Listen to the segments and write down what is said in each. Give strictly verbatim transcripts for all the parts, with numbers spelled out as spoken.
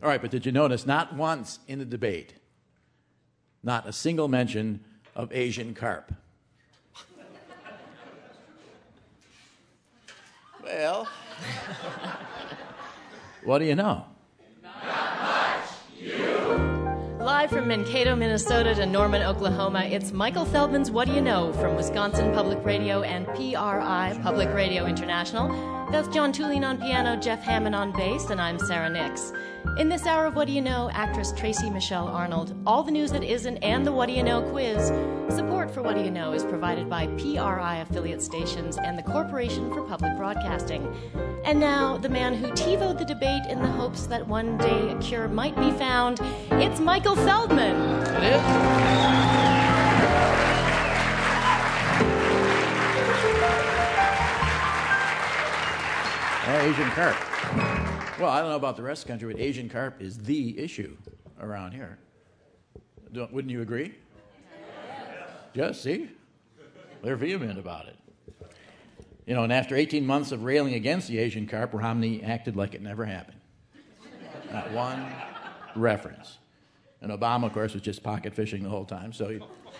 All right, but did you notice not once in the debate, not a single mention of Asian carp? Well, what do you know? Live from Mankato, Minnesota to Norman, Oklahoma, it's Michael Feldman's What Do You Know from Wisconsin Public Radio and P R I, Public Radio International. That's John Tulin on piano, Jeff Hammond on bass, and I'm Sarah Nix. In this hour of What Do You Know, actress Tracy Michelle Arnold, all the news that isn't, and the What Do You Know quiz. Support for What Do You Know is provided by P R I affiliate stations and the Corporation for Public Broadcasting. And now, the man who TiVo'd the debate in the hopes that one day a cure might be found, it's Michael Feldman. It is? Uh, Asian carp. Well, I don't know about the rest of the country, but Asian carp is the issue around here. Don't, wouldn't you agree? Just see? They're vehement about it. You know, and after eighteen months of railing against the Asian carp, Romney acted like it never happened. Not one reference. And Obama, of course, was just pocket fishing the whole time, so he,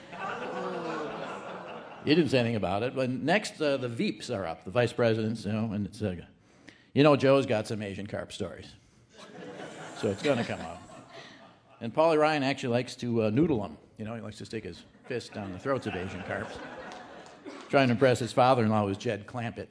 he didn't say anything about it. But next, uh, the Veeps are up, the vice presidents, you know, and it's, uh, you know, Joe's got some Asian carp stories. So it's going to come out. And Paulie Ryan actually likes to uh, noodle them. You know, he likes to stick his fist down the throats of Asian carps. Trying to impress his father-in-law, who's Jed Clampett.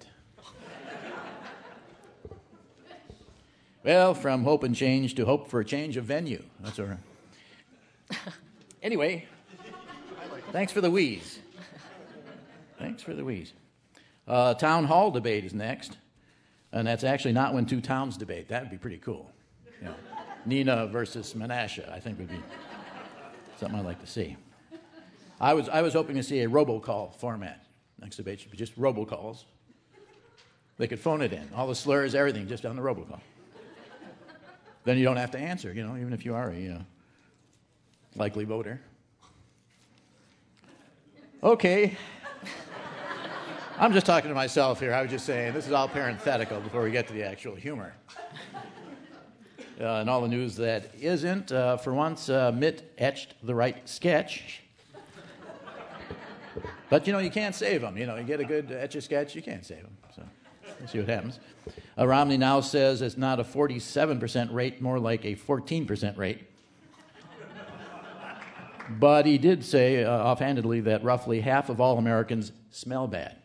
Well, from hope and change to hope for a change of venue. That's all right. Anyway, thanks for the wheeze. Thanks for the wheeze. Uh, town hall debate is next. And that's actually not when two towns debate. That would be pretty cool. You know, Nina versus Menasha, I think would be something I'd like to see. I was I was hoping to see a robocall format. Next debate should be just robocalls. They could phone it in. All the slurs, everything, just on the robocall. Then you don't have to answer, you know, even if you are a uh, likely voter. Okay. I'm just talking to myself here. I was just saying, this is all parenthetical before we get to the actual humor. Uh, and all the news that isn't. Uh, for once, uh, Mitt etched the right sketch. But, you know, you can't save them. You know, you get a good etch-a-sketch, you can't save them. So we'll see what happens. Uh, Romney now says it's not a forty-seven percent rate, more like a fourteen percent rate. But he did say uh, offhandedly that roughly half of all Americans smell bad.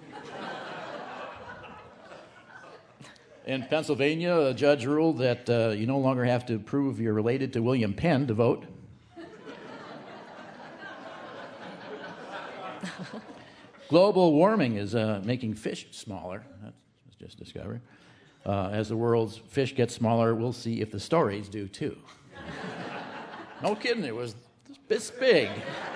In Pennsylvania, a judge ruled that uh, you no longer have to prove you're related to William Penn to vote. Global warming is uh, making fish smaller. That's just discovered. Uh, as the world's fish get smaller, we'll see if the stories do too. No kidding, it was this big.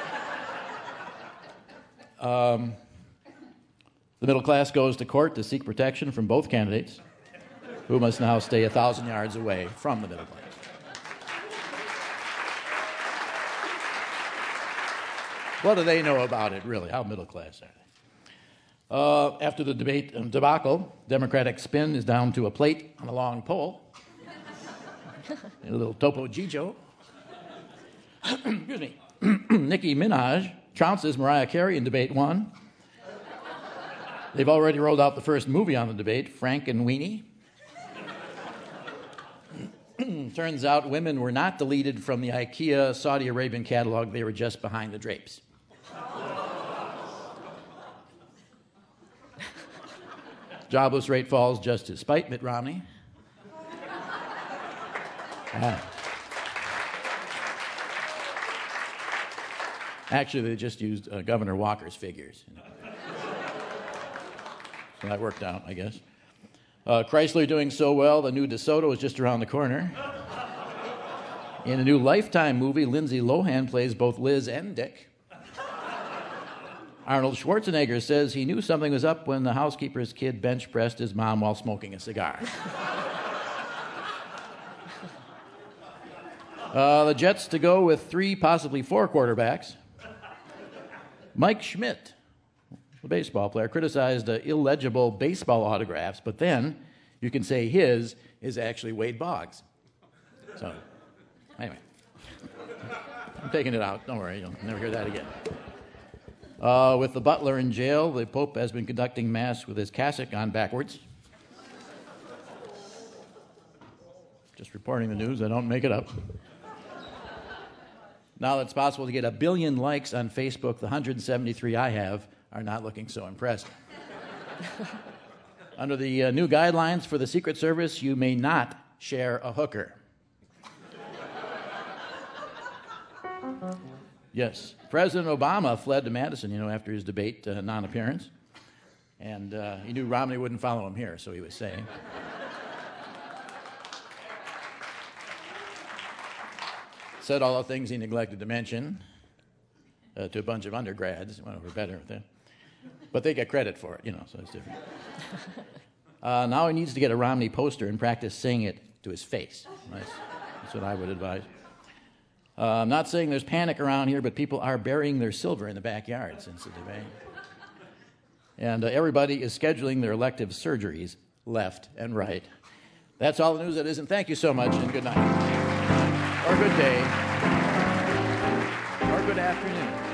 Um, the middle class goes to court to seek protection from both candidates, who must now stay a thousand yards away from the middle class. What do they know about it, really? How middle class are they? Uh, after the debate um, debacle, Democratic spin is down to a plate on a long pole. A little Topo Gigio. Excuse me. Nicki Minaj trounces Mariah Carey in debate one. They've already rolled out the first movie on the debate, Frank and Weenie. Turns out women were not deleted from the IKEA Saudi Arabian catalog. They were just behind the drapes. Jobless rate falls just to spite Mitt Romney. Ah. Actually, they just used uh, Governor Walker's figures. So that worked out, I guess. Uh, Chrysler doing so well, the new DeSoto is just around the corner. In a new Lifetime movie, Lindsay Lohan plays both Liz and Dick. Arnold Schwarzenegger says he knew something was up when the housekeeper's kid bench pressed his mom while smoking a cigar. uh, the Jets to go with three, possibly four quarterbacks. Mike Schmidt, the baseball player, criticized uh, illegible baseball autographs, but then you can say his is actually Wade Boggs. So, anyway. I'm taking it out. Don't worry. You'll never hear that again. Uh, with the butler in jail, the Pope has been conducting Mass with his cassock on backwards. Just reporting the news. I don't make it up. Now that it's possible to get a billion likes on Facebook, the one hundred seventy-three I have are not looking so impressive. Under the uh, new guidelines for the Secret Service, you may not share a hooker. Yes, President Obama fled to Madison, you know, after his debate uh, non-appearance. And uh, he knew Romney wouldn't follow him here, so he was saying. Said all the things he neglected to mention uh, to a bunch of undergrads. Well, we're better with that. But they get credit for it, you know, so it's different. Uh, now he needs to get a Romney poster and practice saying it to his face. That's, that's what I would advise. Uh, I'm not saying there's panic around here, but people are burying their silver in the backyard since the debate. And uh, everybody is scheduling their elective surgeries left and right. That's all the news that isn't. Thank you so much, and good night. Or good day. Or good afternoon.